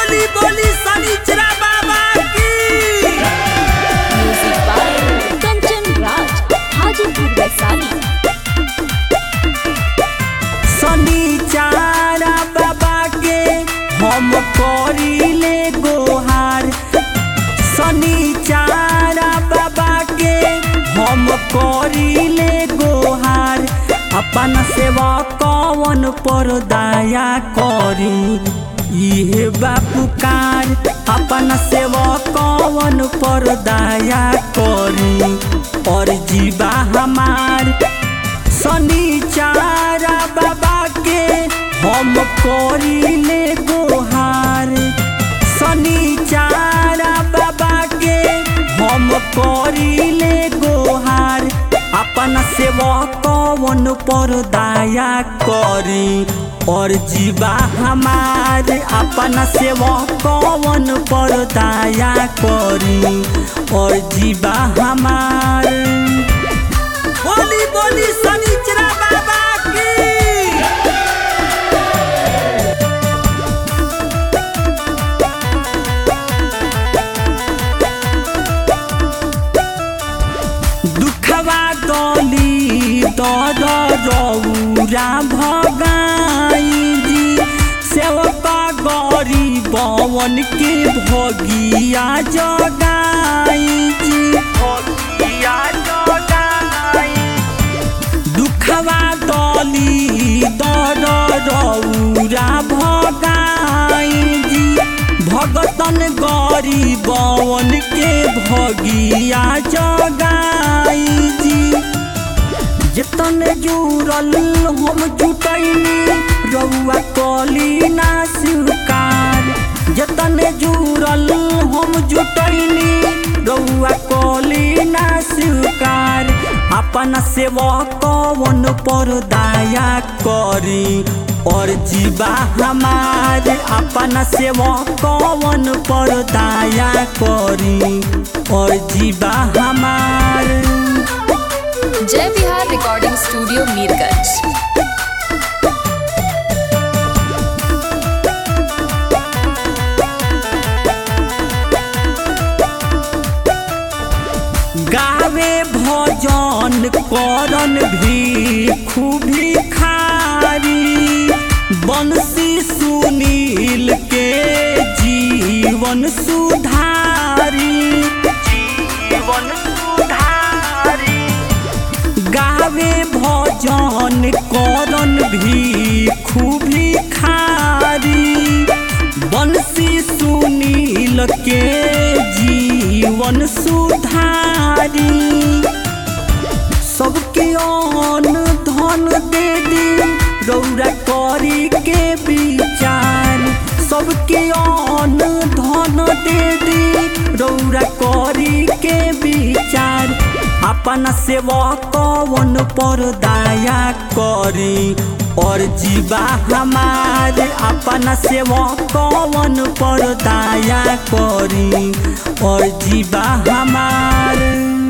बोली बोली शनिचरा बाबा की। Music by Kanchan Raj, Hajipur Vaishali. शनिचरा बाबा के हम करीले गोहार, शनिचरा बाबा के हम करीले गोहार। अपन सेवा कवन पर दया करी इहे बापुकार। अपन सेवा कवन पर दया करी और जीवा हमार। शनिचरा बाबा के हम करीले गोहार, शनिचरा बाबा के हम करीले गोहार। अपन सेवा कवन पर दया करी और जीवा हमार। अपन सेवा कवन पर दया करी और जीवा हमार। बोली बोली शनिचरा बाबा की। दुखवा दली दौरा भगाई जी, सेवका गरीबवन के भगिया जगाई जी, भगिया जगाई। दुखवा दली दौरा भगाई जी, भगतन गरीबवन के भगिया जगाई जी। जतन जुड़ल हम जुटैनी रउआ कली ना स्वीकार, जतन जुड़ल हम जुटैनी रउआ कली ना स्वीकार। अपन सेवा कवन पर दया करी और जीवा हमार। अपन सेवा कवन पर दया करी और जीवा हमार। जय बिहार रिकॉर्डिंग स्टूडियो मीरगंज। गावे भजन करन भिखु भिखारी, बंसी सुनील के जीवन सुधारी, जीवन सुधारी। गावे भजन करन भिखु भिखारी, बंसी सुनील के जीवन सुधारी। सबके अन्न धन दे दी रौरा करी के विचार, सबके अन्न धन दे दी रौरा करी के विचार। अपन सेवा कवन पर दया करी और जीवा हमार। अपन सेवा कवन पर दया करी और जीवा हमार।